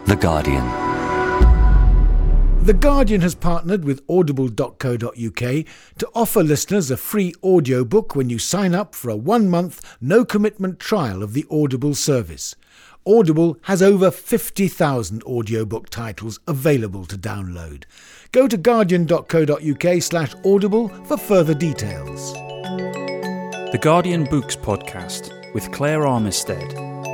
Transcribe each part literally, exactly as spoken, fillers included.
The Guardian. The Guardian has partnered with audible dot co dot uk to offer listeners a free audiobook when you sign up for a one-month, no-commitment trial of the Audible service. Audible has over fifty thousand audiobook titles available to download. Go to guardian dot co dot uk slash audible for further details. The Guardian Books Podcast with Claire Armistead.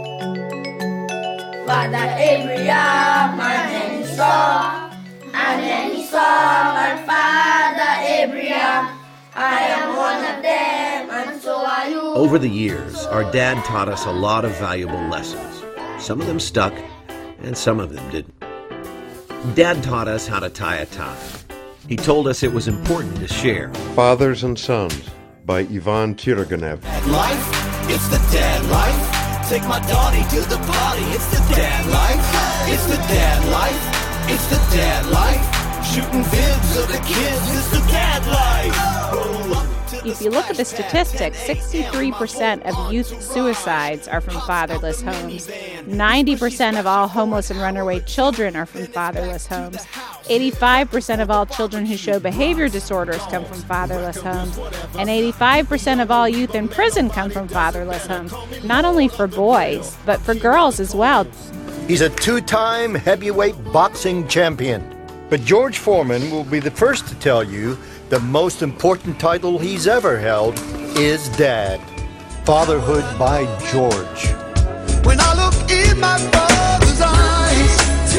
Father Abraham, and then he saw, and then he saw my father Abraham. I am one of them, and so are you. Over the years, our dad taught us a lot of valuable lessons. Some of them stuck, and some of them didn't. Dad taught us how to tie a tie. He told us it was important to share. Fathers and Sons by Ivan Turgenev. Life, it's the dad life. Take my daughter to the party. It's the dad life. It's the dad life. It's the dad life. Shooting vids of the kids. It's the dad life. If you look at the statistics, sixty-three percent of youth suicides are from fatherless homes. ninety percent of all homeless and runaway children are from fatherless homes. eighty-five percent of all children who show behavior disorders come from fatherless homes. And eighty-five percent of all youth in prison come from fatherless homes. Not only for boys, but for girls as well. He's a two-time heavyweight boxing champion. But George Foreman will be the first to tell you the most important title he's ever held is Dad. Fatherhood by George. When I look in my father's eyes,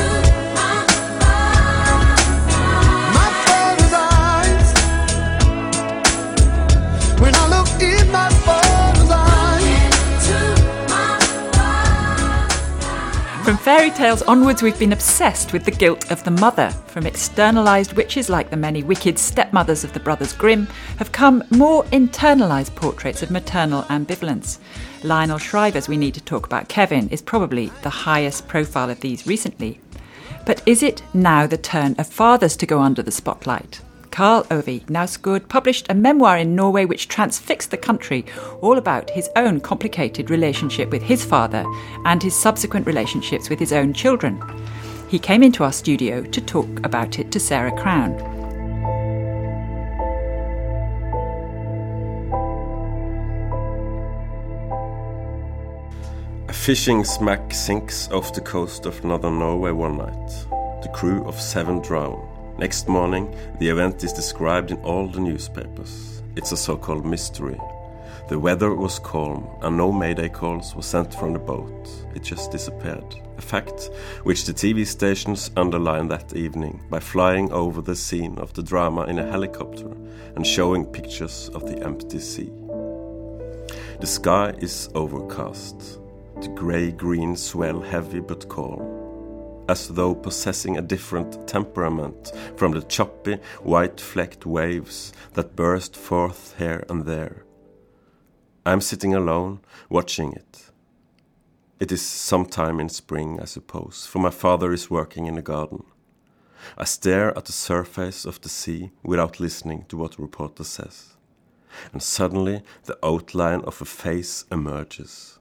my father's eyes. When I look in my father's eyes. From fairy tales onwards, we've been obsessed with the guilt of the mother. From externalised witches like the many wicked stepmothers of the Brothers Grimm have come more internalised portraits of maternal ambivalence. Lionel Shriver's We Need to Talk About Kevin is probably the highest profile of these recently. But is it now the turn of fathers to go under the spotlight? Karl Ove Knausgård published a memoir in Norway which transfixed the country, all about his own complicated relationship with his father and his subsequent relationships with his own children. He came into our studio to talk about it to Sarah Crown. A fishing smack sinks off the coast of northern Norway one night. The crew of seven drown. Next morning, the event is described in all the newspapers. It's a so-called mystery. The weather was calm, and no mayday calls were sent from the boat. It just disappeared. A fact which the T V stations underlined that evening by flying over the scene of the drama in a helicopter and showing pictures of the empty sea. The sky is overcast. The grey-green swell heavy but calm, as though possessing a different temperament from the choppy, white-flecked waves that burst forth here and there. I'm sitting alone, watching it. It is sometime in spring, I suppose, for my father is working in the garden. I stare at the surface of the sea without listening to what the reporter says. And suddenly the outline of a face emerges.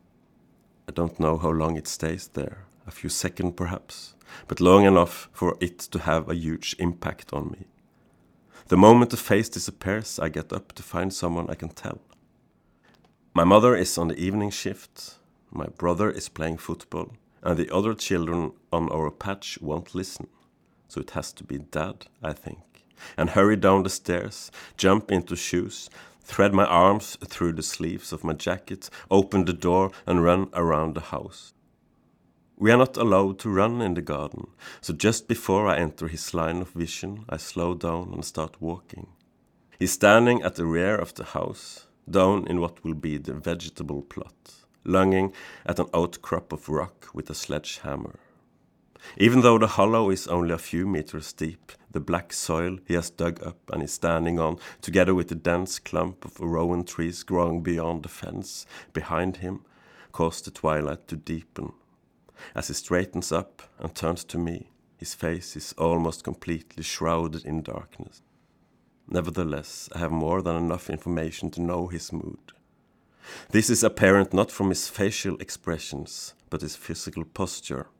I don't know how long it stays there. A few seconds perhaps, but long enough for it to have a huge impact on me. The moment the face disappears, I get up to find someone I can tell. My mother is on the evening shift, my brother is playing football, and the other children on our patch won't listen. So it has to be Dad, I think, and hurry down the stairs, jump into shoes, thread my arms through the sleeves of my jacket, open the door and run around the house. We are not allowed to run in the garden, so just before I enter his line of vision, I slow down and start walking. He's standing at the rear of the house, down in what will be the vegetable plot, lunging at an outcrop of rock with a sledgehammer. Even though the hollow is only a few meters deep, the black soil he has dug up and is standing on, together with the dense clump of rowan trees growing beyond the fence behind him, cause the twilight to deepen. As he straightens up and turns to me, his face is almost completely shrouded in darkness. Nevertheless, I have more than enough information to know his mood. This is apparent not from his facial expressions, but his physical posture.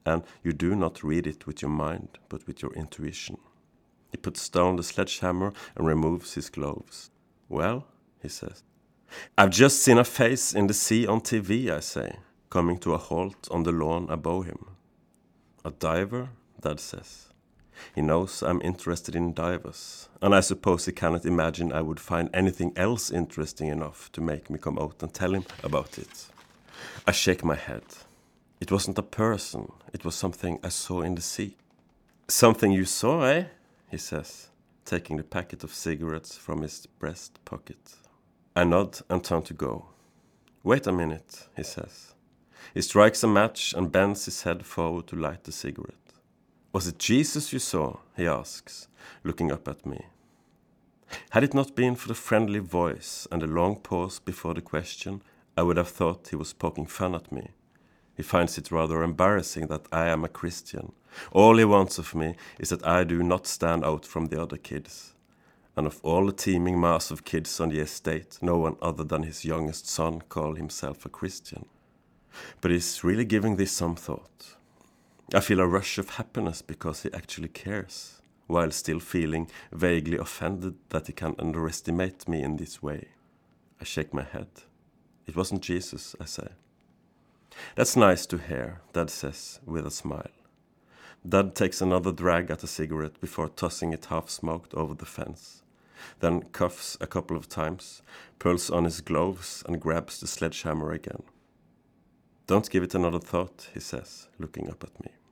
and you do not read it with your mind, but with your intuition. He puts down the sledgehammer and removes his gloves. Well, he says. I've just seen a face in the sea on T V, I say, coming to a halt on the lawn above him. A diver, Dad says. He knows I'm interested in divers, and I suppose he cannot imagine I would find anything else interesting enough to make me come out and tell him about it. I shake my head. It wasn't a person, it was something I saw in the sea. Something you saw, eh? He says, taking the packet of cigarettes from his breast pocket. I nod and turn to go. Wait a minute, he says. He strikes a match and bends his head forward to light the cigarette. Was it Jesus you saw? He asks, looking up at me. Had it not been for the friendly voice and the long pause before the question, I would have thought he was poking fun at me. He finds it rather embarrassing that I am a Christian. All he wants of me is that I do not stand out from the other kids. And of all the teeming mass of kids on the estate, no one other than his youngest son called himself a Christian. But he's really giving this some thought. I feel a rush of happiness because he actually cares, while still feeling vaguely offended that he can underestimate me in this way. I shake my head. It wasn't Jesus, I say. That's nice to hear, Dad says with a smile. Dad takes another drag at a cigarette before tossing it half-smoked over the fence, then coughs a couple of times, pulls on his gloves and grabs the sledgehammer again. Don't give it another thought, he says, looking up at me.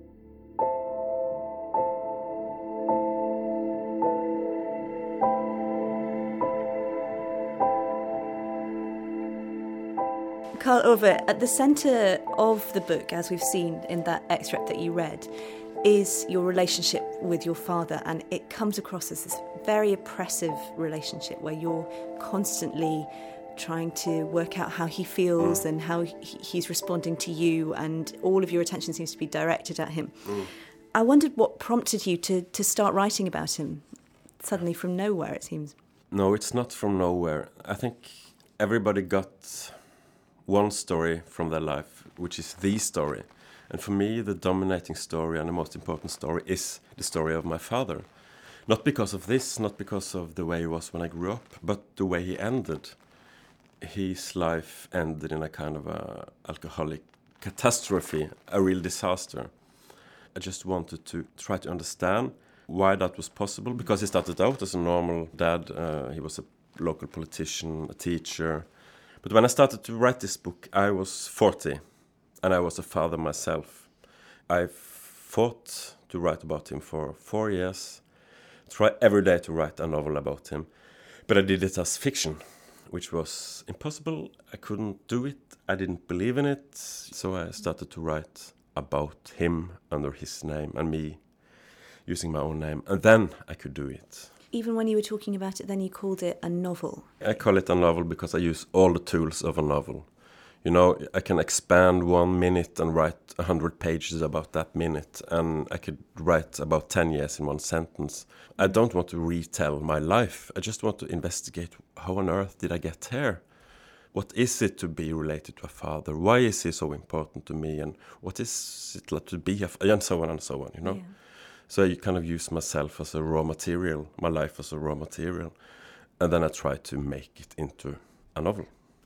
Karl Ove, at the centre of the book, as we've seen in that extract that you read, is your relationship with your father, and it comes across as this very oppressive relationship where you're constantly trying to work out how he feels mm. and how he, he's responding to you, and all of your attention seems to be directed at him. Mm. I wondered what prompted you to, to start writing about him, suddenly from nowhere, it seems. No, it's not from nowhere. I think everybody got one story from their life, which is the story. And for me, the dominating story and the most important story is the story of my father. Not because of this, not because of the way he was when I grew up, but the way he ended. His life ended in a kind of a alcoholic catastrophe, a real disaster. I just wanted to try to understand why that was possible, because he started out as a normal dad. Uh, he was a local politician, a teacher. But when I started to write this book, I was forty, and I was a father myself. I fought to write about him for four years, tried every day to write a novel about him, but I did it as fiction, which was impossible. I couldn't do it. I didn't believe in it, so I started to write about him under his name and me using my own name, and then I could do it. Even when you were talking about it, then you called it a novel. I call it a novel because I use all the tools of a novel. You know, I can expand one minute and write a hundred pages about that minute, and I could write about ten years in one sentence. I don't want to retell my life. I just want to investigate how on earth did I get here? What is it to be related to a father? Why is he so important to me? And what is it like to be a father? And so on and so on, you know? Yeah. So I kind of use myself as a raw material, my life as a raw material, and then I try to make it into a novel.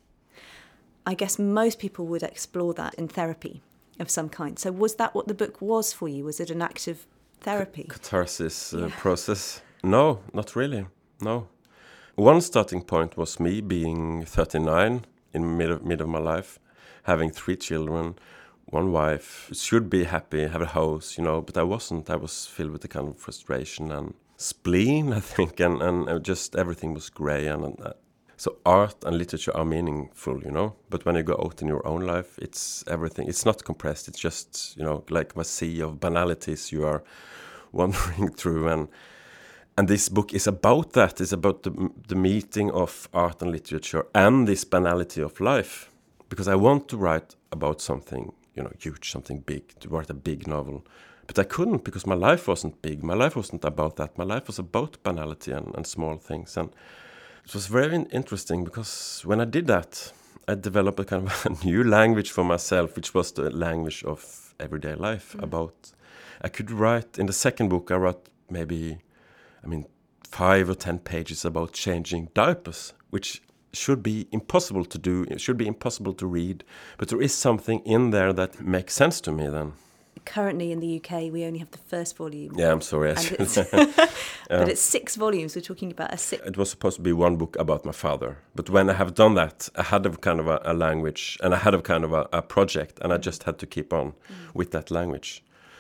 I guess most people would explore that in therapy of some kind. So was that what the book was for you? Was it an act of therapy? C- catharsis uh, yeah. process? No, not really, no. One starting point was me being thirty-nine in mid of, mid of my life, having three children, one wife, should be happy, have a house, you know, but I wasn't. I was filled with a kind of frustration and spleen, I think, and, and just everything was grey. And, and uh, so art and literature are meaningful, you know, but when you go out in your own life, it's everything. It's not compressed. It's just, you know, like a sea of banalities you are wandering through. And and this book is about that. It's about the, the meeting of art and literature and this banality of life, because I want to write about something, you know, huge, something big, to write a big novel. But I couldn't, because my life wasn't big. My life wasn't about that. My life was about banality and, and small things. And it was very interesting, because when I did that, I developed a kind of a new language for myself, which was the language of everyday life. Mm. About, I could write, in the second book I wrote maybe, I mean, five or ten pages about changing diapers, which should be impossible to do, it should be impossible to read, but there is something in there that makes sense to me then. Currently in the U K, we only have the first volume. Yeah, I'm sorry. I And it's yeah. But it's six volumes. We're talking about a six. It was supposed to be one book about my father. But when I have done that, I had a kind of a, a language, and I had a kind of a, a project, and I just had to keep on mm. with that language.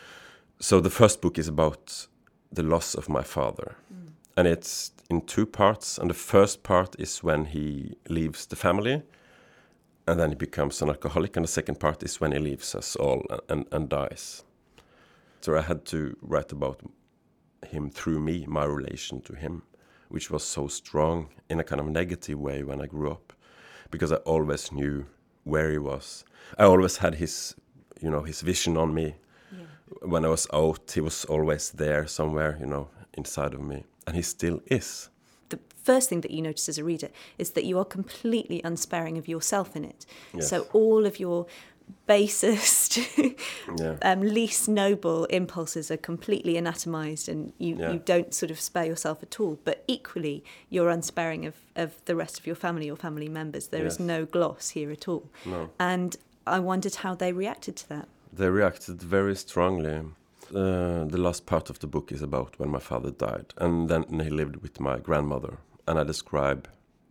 So the first book is about the loss of my father. Mm. And it's in two parts. And the first part is when he leaves the family, and then he becomes an alcoholic. And the second part is when he leaves us all and, and, and dies. So I had to write about him through me, my relation to him, which was so strong in a kind of negative way when I grew up, because I always knew where he was. I always had his, you know, his vision on me. Yeah. When I was out, he was always there somewhere, you know, inside of me. And he still is. The first thing that you notice as a reader is that you are completely unsparing of yourself in it. Yes. So all of your basest, yeah. um, least noble impulses are completely anatomized, and you, yeah. you don't sort of spare yourself at all. But equally, you're unsparing of, of the rest of your family or family members. There yes. is no gloss here at all. No. And I wondered how they reacted to that. They reacted very strongly. Uh, the last part of the book is about when my father died, and then he lived with my grandmother. And I describe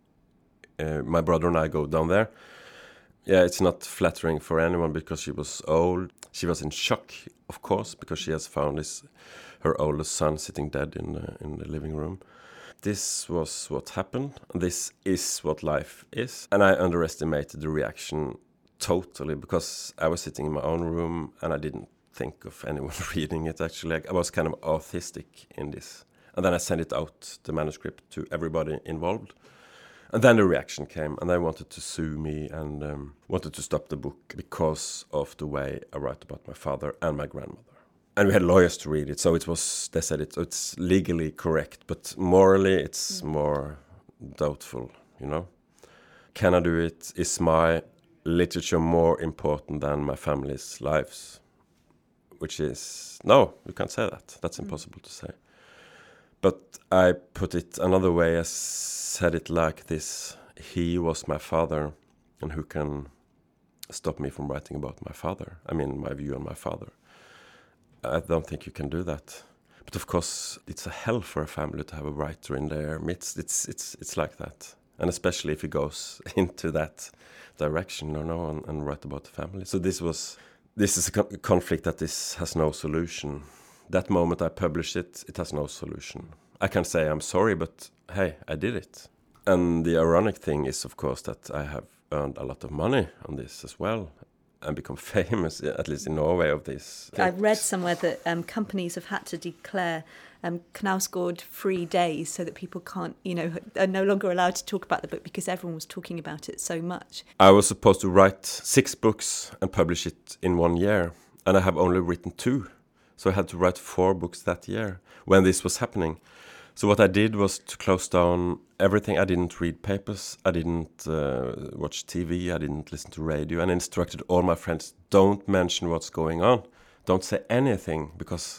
uh, my brother and I go down there. Yeah, it's not flattering for anyone because she was old. She was in shock, of course, because she has found his, her oldest son sitting dead in the, in the living room. This was what happened. This is what life is. And I underestimated the reaction totally, because I was sitting in my own room and I didn't think of anyone reading it, actually. I was kind of autistic in this. And then I sent it out, the manuscript, to everybody involved. And then the reaction came, and they wanted to sue me and um, wanted to stop the book because of the way I write about my father and my grandmother. And we had lawyers to read it, so it was, they said it, it's legally correct, but morally it's mm. more doubtful, you know. Can I do it? Is my literature more important than my family's lives? Which is, no, you can't say that. That's impossible mm. to say. But I put it another way. I said it like this: he was my father, and who can stop me from writing about my father? I mean, my view on my father. I don't think you can do that. But of course, it's a hell for a family to have a writer in their midst. It's it's it's like that, and especially if he goes into that direction, you know, and, and write about the family. So this was this is a co- conflict that this has no solution. That moment I published it, it has no solution. I can say I'm sorry, but hey, I did it. And the ironic thing is, of course, that I have earned a lot of money on this as well and become famous, at least in Norway, of this. I read somewhere that um, companies have had to declare um, Knausgård-free days so that people can't, you know, are no longer allowed to talk about the book because everyone was talking about it so much. I was supposed to write six books and publish it in one year, and I have only written two. So I had to write four books that year when this was happening. So what I did was to close down everything. I didn't read papers. I didn't uh, watch T V. I didn't listen to radio. And instructed all my friends, don't mention what's going on. Don't say anything, because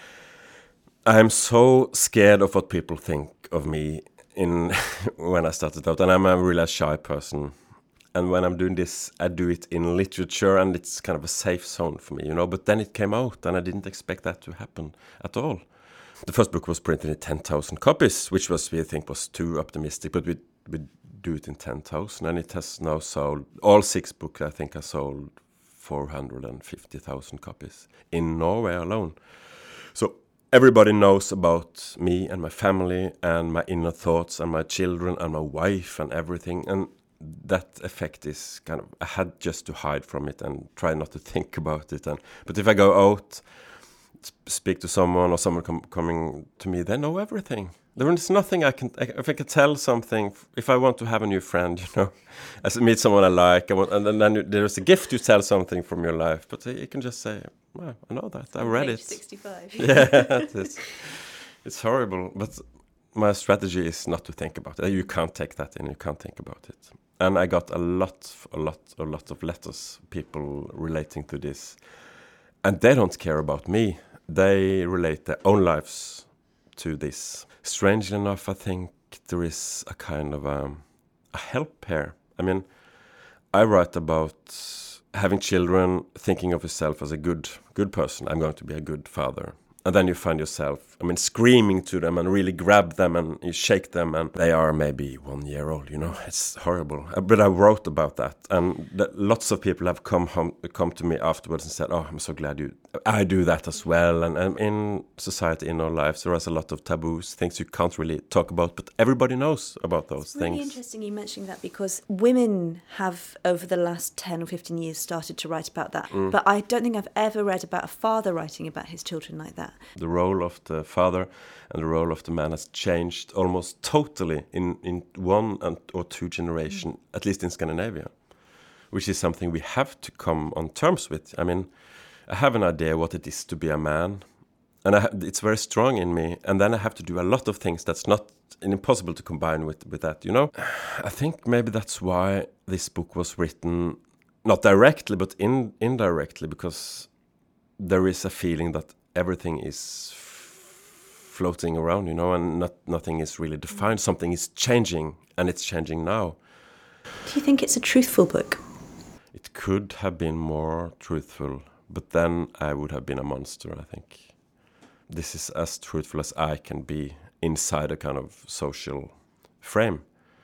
I'm so scared of what people think of me in when I started out. And I'm a really shy person. And when I'm doing this, I do it in literature, and it's kind of a safe zone for me, you know. But then it came out, and I didn't expect that to happen at all. The first book was printed in ten thousand copies, which was, we think, was too optimistic. But we we do it in ten thousand, and it has now sold, all six books, I think, have sold four hundred fifty thousand copies in Norway alone. So everybody knows about me and my family and my inner thoughts and my children and my wife and everything. And that effect is kind of, I had just to hide from it and try not to think about it. And but if I go out, speak to someone, or someone com- coming to me, they know everything. There is nothing I can, if I can tell something, if I want to have a new friend, you know, I meet someone I like, I want, and then, then there's a gift to tell something from your life, but you can just say, well, I know that, I read Page it. sixty-five. Yeah, it's, it's horrible, but my strategy is not to think about it. You can't take that in, you can't think about it. And I got a lot, a lot, a lot of letters, people relating to this. And they don't care about me. They relate their own lives to this. Strangely enough, I think there is a kind of a, a help here. I mean, I write about having children, thinking of yourself as a good good person. I'm going to be a good father. And then you find yourself, I mean, screaming to them and really grab them and you shake them and they are maybe one year old, you know. It's horrible. But I wrote about that. And that lots of people have come home, come to me afterwards and said, oh, I'm so glad you, I do that as well. And, and in society, in our lives, there is a lot of taboos, things you can't really talk about, but everybody knows about those it's things. It's really interesting you mentioning that because women have, over the last ten or fifteen years, started to write about that. Mm. But I don't think I've ever read about a father writing about his children like that. The role of the father and the role of the man has changed almost totally in, in one and, or two generations, mm. at least in Scandinavia, which is something we have to come on terms with. I mean, I have an idea what it is to be a man, and I ha- it's very strong in me, and then I have to do a lot of things that's not impossible to combine with, with that, you know? I think maybe that's why this book was written, not directly, but in, indirectly, because there is a feeling that everything is f- floating around, you know, and not, nothing is really defined. Something is changing, and it's changing now. Do you think it's a truthful book? It could have been more truthful, but then I would have been a monster, I think. This is as truthful as I can be inside a kind of social frame.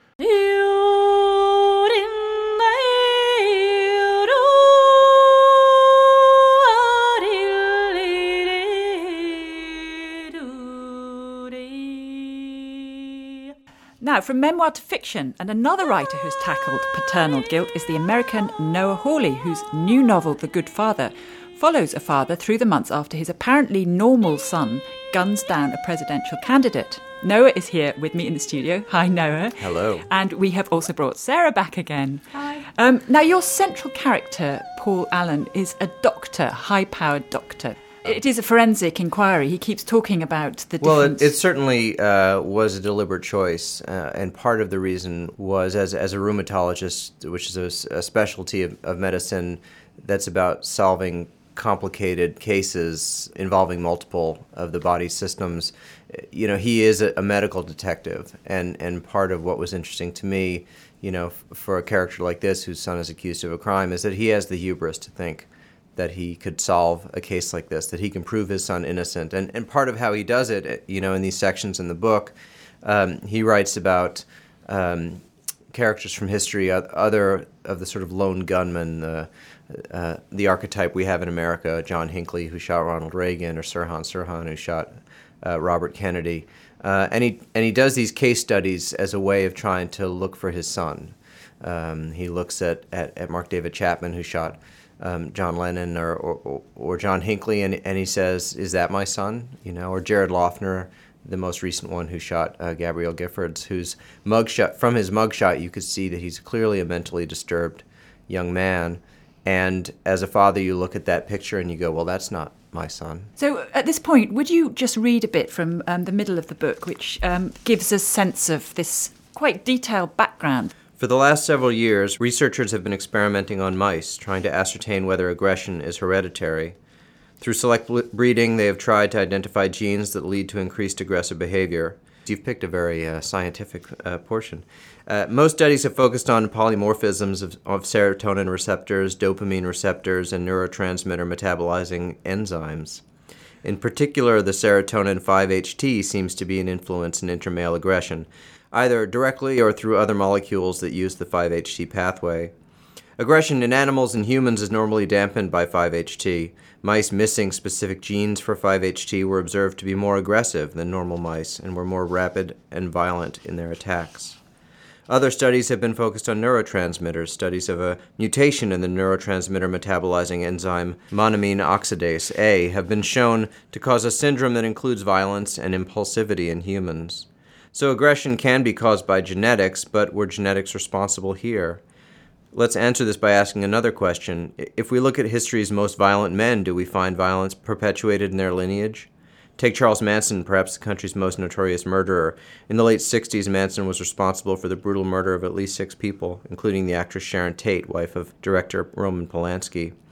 Now, from memoir to fiction, and another writer who's tackled paternal guilt is the American Noah Hawley, whose new novel, The Good Father, follows a father through the months after his apparently normal son guns down a presidential candidate. Noah is here with me in the studio. Hi, Noah. Hello. And we have also brought Sarah back again. Hi. Um, now, your central character, Paul Allen, is a doctor, high-powered doctor. It is a forensic inquiry. He keeps talking about the well, difference. Well, it, it certainly uh, was a deliberate choice, uh, and part of the reason was as as a rheumatologist, which is a, a specialty of, of medicine that's about solving complicated cases involving multiple of the body's systems. You know, he is a, a medical detective, and, and part of what was interesting to me, you know, f- for a character like this whose son is accused of a crime, is that he has the hubris to think that he could solve a case like this, that he can prove his son innocent. And and part of how he does it, you know, in these sections in the book, um, he writes about um, characters from history, other of the sort of lone gunmen, uh, uh, the archetype we have in America, John Hinckley, who shot Ronald Reagan, or Sirhan Sirhan, who shot uh, Robert Kennedy. Uh, and he and he does these case studies as a way of trying to look for his son. Um, he looks at, at, at Mark David Chapman, who shot Um, John Lennon or, or, or John Hinckley, and, and he says, is that my son? You know, or Jared Loughner, the most recent one who shot uh, Gabrielle Giffords, whose mugshot, from his mugshot, you could see that he's clearly a mentally disturbed young man. And as a father, you look at that picture and you go, well, that's not my son. So at this point, would you just read a bit from um, the middle of the book, which um, gives a sense of this quite detailed background? For the last several years, researchers have been experimenting on mice, trying to ascertain whether aggression is hereditary. Through select breeding, they have tried to identify genes that lead to increased aggressive behavior. You've picked a very uh, scientific uh, portion. Uh, most studies have focused on polymorphisms of, of serotonin receptors, dopamine receptors, and neurotransmitter metabolizing enzymes. In particular, the serotonin five H T seems to be an influence in intramail aggression, either directly or through other molecules that use the five H T pathway. Aggression in animals and humans is normally dampened by five H T. Mice missing specific genes for five H T were observed to be more aggressive than normal mice and were more rapid and violent in their attacks. Other studies have been focused on neurotransmitters. Studies of a mutation in the neurotransmitter metabolizing enzyme monoamine oxidase A have been shown to cause a syndrome that includes violence and impulsivity in humans. So aggression can be caused by genetics, but were genetics responsible here? Let's answer this by asking another question. If we look at history's most violent men, do we find violence perpetuated in their lineage? Take Charles Manson, perhaps the country's most notorious murderer. In the late sixties, Manson was responsible for the brutal murder of at least six people, including the actress Sharon Tate, wife of director Roman Polanski.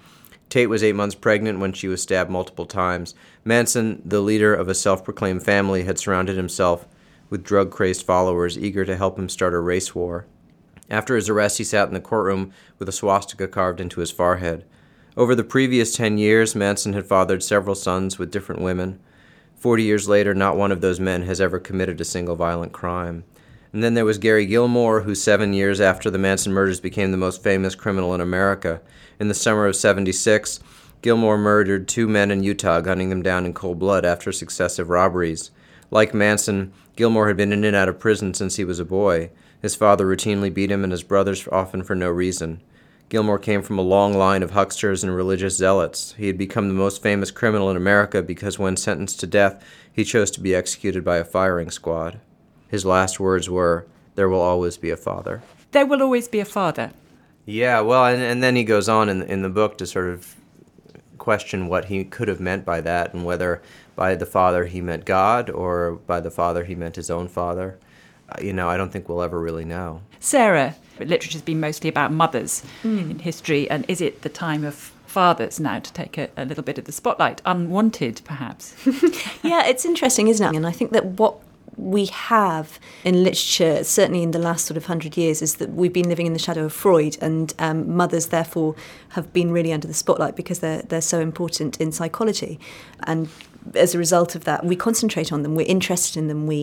Tate was eight months pregnant when she was stabbed multiple times. Manson, the leader of a self-proclaimed family, had surrounded himself with drug-crazed followers eager to help him start a race war. After his arrest, he sat in the courtroom with a swastika carved into his forehead. Over the previous ten years, Manson had fathered several sons with different women. Forty years later, not one of those men has ever committed a single violent crime. And then there was Gary Gilmore, who seven years after the Manson murders became the most famous criminal in America. In the summer of seventy-six, Gilmore murdered two men in Utah, gunning them down in cold blood after successive robberies. Like Manson, Gilmore had been in and out of prison since he was a boy. His father routinely beat him, and his brothers often for no reason. Gilmore came from a long line of hucksters and religious zealots. He had become the most famous criminal in America because when sentenced to death, he chose to be executed by a firing squad. His last words were, "There will always be a father." There will always be a father. Yeah, well, and, and then he goes on in, in the book to sort of question what he could have meant by that, and whether by the father he meant God or by the father he meant his own father. Uh, you know, I don't think we'll ever really know. Sarah, literature's been mostly about mothers mm. in history, and is it the time of fathers now to take a, a little bit of the spotlight? Unwanted, perhaps? Yeah, it's interesting, isn't it? And I think that what we have in literature, certainly in the last sort of hundred years, is that we've been living in the shadow of Freud, and um, mothers therefore have been really under the spotlight because they're they're so important in psychology. And as a result of that, we concentrate on them, we're interested in them, we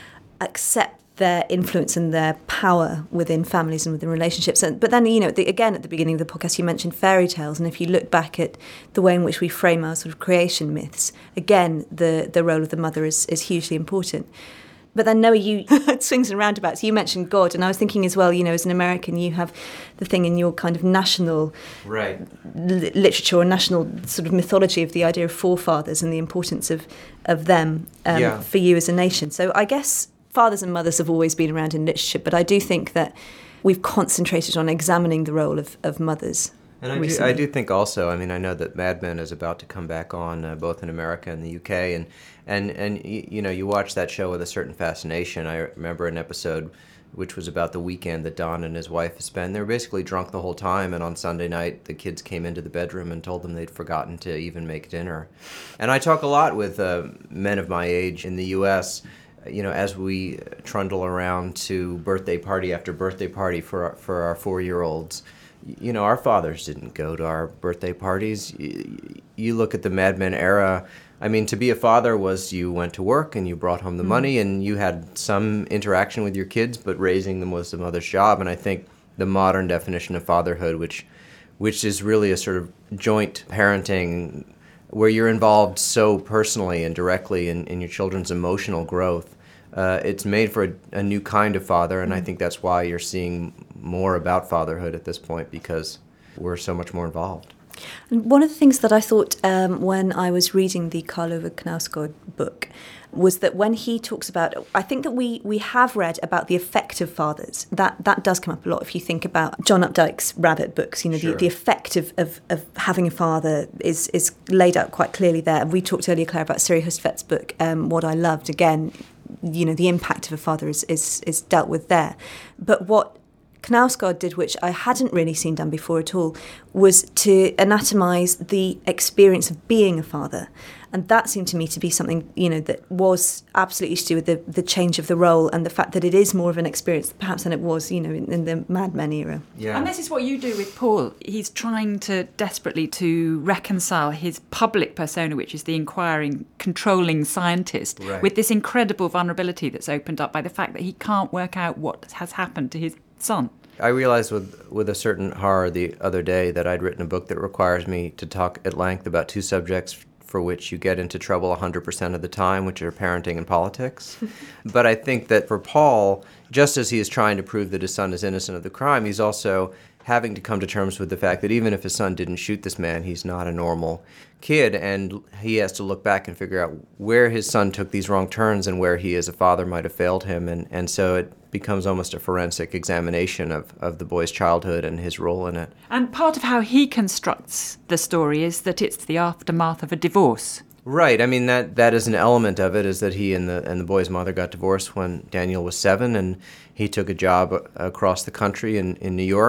accept their influence and their power within families and within relationships. And, but then, you know, the, again, at the beginning of the podcast, you mentioned fairy tales. And if you look back at the way in which we frame our sort of creation myths, again, the, the role of the mother is, is hugely important. But then, Noah, you it swings and roundabouts. You mentioned God, and I was thinking as well, you know, as an American, you have the thing in your kind of national right. li- literature or national sort of mythology of the idea of forefathers and the importance of, of them um, yeah. for you as a nation. So I guess fathers and mothers have always been around in literature, but I do think that we've concentrated on examining the role of, of mothers. And I do, I do think also, I mean, I know that Mad Men is about to come back on uh, both in America and the U K, and, and, and you know, you watch that show with a certain fascination. I remember an episode which was about the weekend that Don and his wife spent. They were basically drunk the whole time, and on Sunday night, the kids came into the bedroom and told them they'd forgotten to even make dinner. And I talk a lot with uh, men of my age in the U S, you know, as we trundle around to birthday party after birthday party for our, for our four-year-olds. You know, our fathers didn't go to our birthday parties. You look at the Mad Men era, I mean, to be a father was you went to work and you brought home the mm-hmm. money and you had some interaction with your kids, but raising them was the mother's job. And I think the modern definition of fatherhood, which which is really a sort of joint parenting where you're involved so personally and directly in, in your children's emotional growth, uh, it's made for a, a new kind of father, and mm-hmm. I think that's why you're seeing more about fatherhood at this point, because we're so much more involved. And one of the things that I thought um, when I was reading the Karl Ove Knausgård book was that when he talks about, I think that we we have read about the effect of fathers. That that does come up a lot if you think about John Updike's Rabbit books. You know, sure. the, the effect of, of, of having a father is is laid out quite clearly there. We talked earlier, Claire, about Siri Hustvedt's book, um, What I Loved. Again, you know, the impact of a father is is, is dealt with there. But what Knausgård did, which I hadn't really seen done before at all, was to anatomise the experience of being a father. And that seemed to me to be something, you know, that was absolutely to do with the, the change of the role and the fact that it is more of an experience perhaps than it was, you know, in, in the Mad Men era. Yeah. And this is what you do with Paul. He's trying to desperately to reconcile his public persona, which is the inquiring, controlling scientist, right. with this incredible vulnerability that's opened up by the fact that he can't work out what has happened to his son. I realized with with a certain horror the other day that I'd written a book that requires me to talk at length about two subjects for which you get into trouble one hundred percent of the time, which are parenting and politics. But I think that for Paul, just as he is trying to prove that his son is innocent of the crime, he's also having to come to terms with the fact that even if his son didn't shoot this man, he's not a normal kid, and he has to look back and figure out where his son took these wrong turns and where he as a father might have failed him, and, and so it becomes almost a forensic examination of, of the boy's childhood and his role in it. And part of how he constructs the story is that it's the aftermath of a divorce. Right. I mean, that that is an element of it, is that he and the and the boy's mother got divorced when Daniel was seven, and he took a job across the country in, in New York.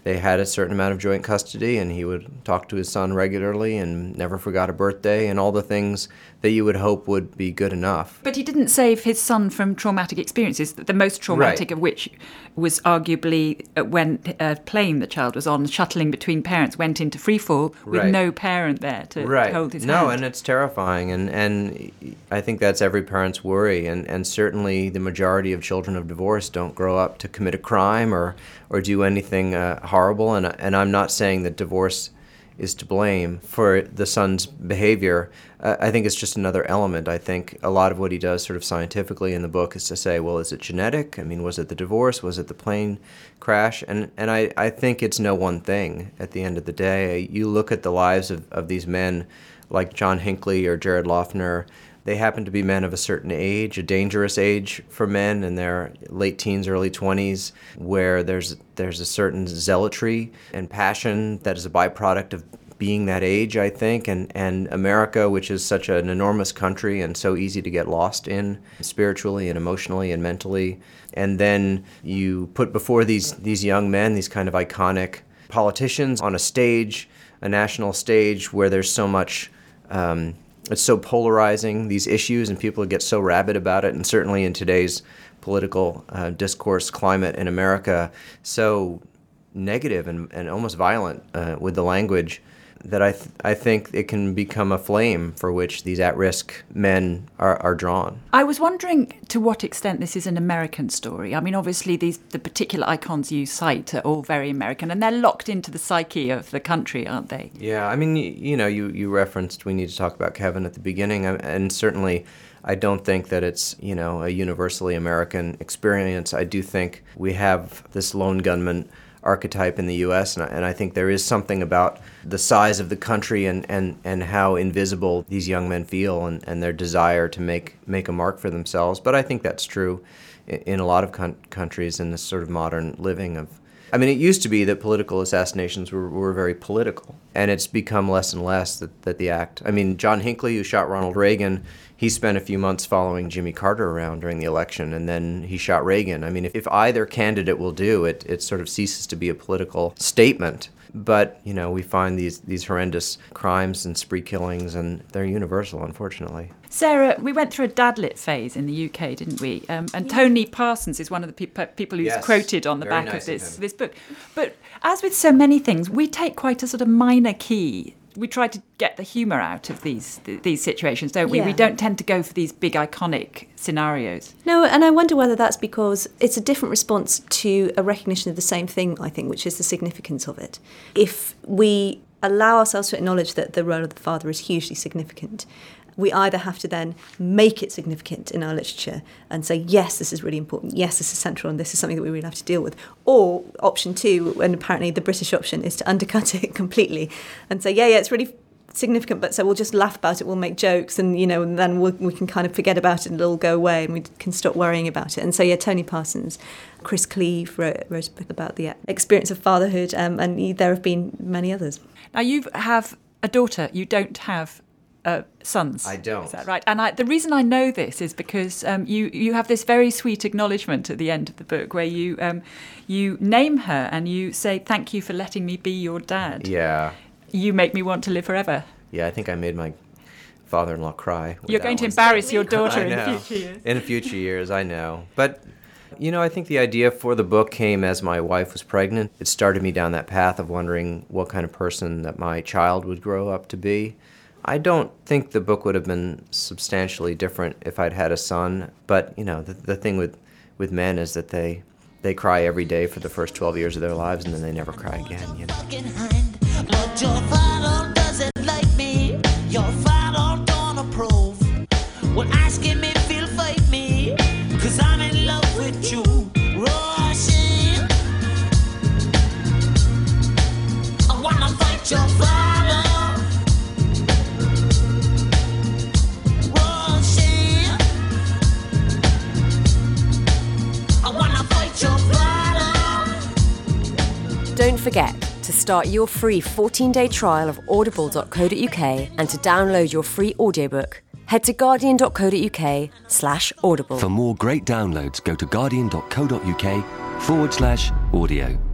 They had a certain amount of joint custody, and he would talk to his son regularly and never forgot a birthday and all the things that you would hope would be good enough. But he didn't save his son from traumatic experiences, the most traumatic Right. of which was arguably when a plane the child was on, shuttling between parents, went into freefall with Right. no parent there to, right. to hold his no, hand. and it's terrifying, and, and I think that's every parent's worry, and, and certainly the majority of children of divorce don't grow up to commit a crime or, or do anything uh, horrible, and, and I'm not saying that divorce is to blame for the son's behavior. Uh, I think it's just another element. I think a lot of what he does sort of scientifically in the book is to say, well, is it genetic? I mean, was it the divorce? Was it the plane crash? And and I, I think it's no one thing at the end of the day. You look at the lives of, of these men like John Hinckley or Jared Loughner. They happen to be men of a certain age, a dangerous age for men in their late teens, early twenties, where there's there's a certain zealotry and passion that is a byproduct of being that age, I think, and, and America, which is such an enormous country and so easy to get lost in spiritually and emotionally and mentally. And then you put before these, these young men, these kind of iconic politicians on a stage, a national stage where there's so much... Um, It's so polarizing, these issues, and people get so rabid about it, and certainly in today's political uh, discourse climate in America, so negative and, and almost violent uh, with the language, that I th- I think it can become a flame for which these at-risk men are, are drawn. I was wondering to what extent this is an American story. I mean, obviously, these the particular icons you cite are all very American, and they're locked into the psyche of the country, aren't they? Yeah, I mean, you, you know, you, you referenced we need to talk about Kevin at the beginning, and certainly I don't think that it's, you know, a universally American experience. I do think we have this lone gunman archetype in the U S, and I, and I think there is something about the size of the country and, and, and how invisible these young men feel and, and their desire to make, make a mark for themselves. But I think that's true in, in a lot of con- countries in this sort of modern living of... I mean, it used to be that political assassinations were, were very political, and it's become less and less that, that the act... I mean, John Hinckley, who shot Ronald Reagan, he spent a few months following Jimmy Carter around during the election, and then he shot Reagan. I mean, if, if either candidate will do it, it sort of ceases to be a political statement. But, you know, we find these, these horrendous crimes and spree killings, and they're universal, unfortunately. Sarah, we went through a dad-lit phase in the U K, didn't we? Um, and yeah. Tony Parsons is one of the pe- people who's yes, quoted on the back nice of this, of this book. But as with so many things, we take quite a sort of minor key. We try to get the humour out of these th- these situations, don't we? Yeah. We don't tend to go for these big iconic scenarios. No, and I wonder whether that's because it's a different response to a recognition of the same thing, I think, which is the significance of it. If we allow ourselves to acknowledge that the role of the father is hugely significant, we either have to then make it significant in our literature and say, yes, this is really important, yes, this is central, and this is something that we really have to deal with. Or option two, and apparently the British option, is to undercut it completely and say, yeah, yeah, it's really significant, but so we'll just laugh about it, we'll make jokes, and, you know, and then we'll, we can kind of forget about it and it'll go away and we can stop worrying about it. And so, yeah, Tony Parsons, Chris Cleave wrote, wrote a book about the experience of fatherhood, um, and there have been many others. Now, you have a daughter, you don't have Uh, sons. I don't. Is that right? And I, the reason I know this is because um, you you have this very sweet acknowledgement at the end of the book where you um, you name her and you say, thank you for letting me be your dad. Yeah. You make me want to live forever. Yeah, I think I made my father-in-law cry. You're going to embarrass your daughter I in know. future years. In future years, I know. But, you know, I think the idea for the book came as my wife was pregnant. It started me down that path of wondering what kind of person that my child would grow up to be. I don't think the book would have been substantially different if I'd had a son, but, you know, the, the thing with, with men is that they they cry every day for the first twelve years of their lives, and then they never cry again, you know. But your father doesn't like me, your father don't approve. Well, asking me feel fight me, cause I'm in love with you, Russian. I wanna fight your father. Don't forget to start your free fourteen-day trial of audible dot co dot uk and to download your free audiobook. Head to guardian dot co dot uk slash audible. For more great downloads, go to guardian dot co dot uk forward slash audio.